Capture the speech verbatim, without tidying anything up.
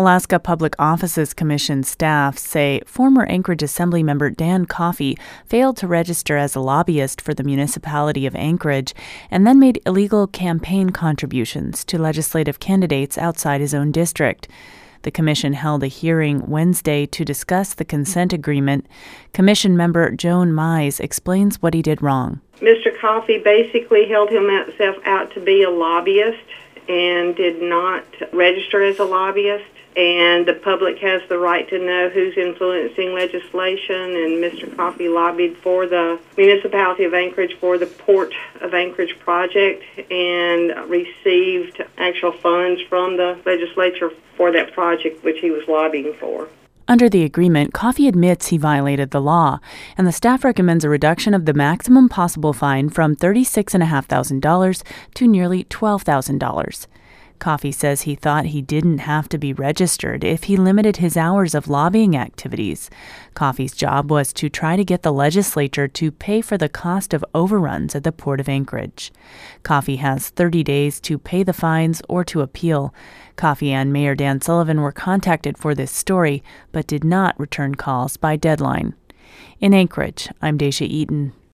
Alaska Public Offices Commission staff say former Anchorage Assemblymember Dan Coffey failed to register as a lobbyist for the municipality of Anchorage and then made illegal campaign contributions to legislative candidates outside his own district. The commission held a hearing Wednesday to discuss the consent agreement. Commission member Joan Mize explains what he did wrong. Mister Coffey basically held himself out to be a lobbyist and did not register as a lobbyist. And the public has the right to know who's influencing legislation, and Mister Coffey lobbied for the municipality of Anchorage for the Port of Anchorage project and received actual funds from the legislature for that project, which he was lobbying for. Under the agreement, Coffey admits he violated the law, and the staff recommends a reduction of the maximum possible fine from thirty-six thousand five hundred dollars to nearly twelve thousand dollars. Coffey says he thought he didn't have to be registered if he limited his hours of lobbying activities. Coffey's job was to try to get the legislature to pay for the cost of overruns at the Port of Anchorage. Coffey has thirty days to pay the fines or to appeal. Coffey and Mayor Dan Sullivan were contacted for this story, but did not return calls by deadline. In Anchorage, I'm Daisha Eaton.